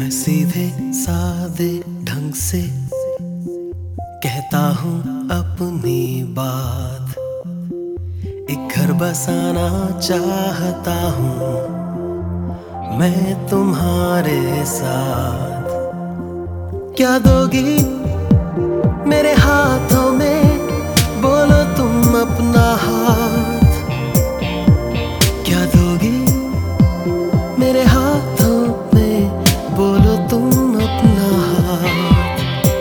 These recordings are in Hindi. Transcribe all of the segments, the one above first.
मैं सीधे सादे ढंग से कहता हूँ अपनी बात। एक घर बसाना चाहता हूँ मैं तुम्हारे साथ। क्या दोगी मेरे हाथों में, बोलो तुम अपना हाथ। क्या दोगी मेरे हाथों में, बोलो तुम अपना हाथ।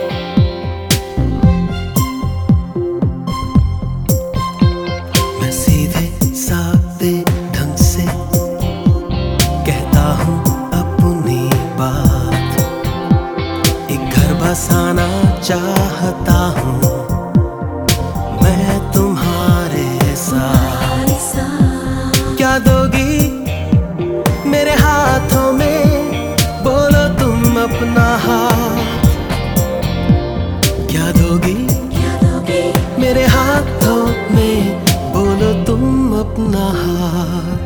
मैं सीधे सादे ढंग से कहता हूँ अपनी बात। एक घर बसाना चाहता हूँ मैं तुम्हारे साथ। क्या दोगी मेरे हाथों में, बोलो तुम अपना हाथ। क्या दोगी मेरे हाथों में, बोलो तुम अपना हाथ।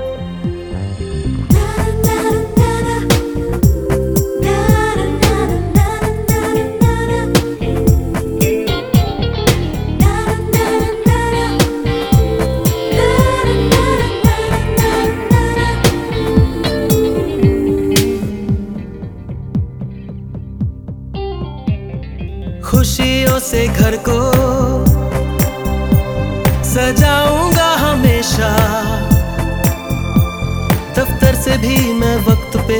खुशियों से घर को सजाऊंगा हमेशा। दफ्तर से भी मैं वक्त पे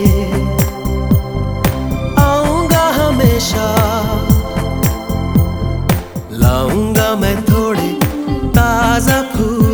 आऊंगा हमेशा। लाऊंगा मैं थोड़े ताजा फूल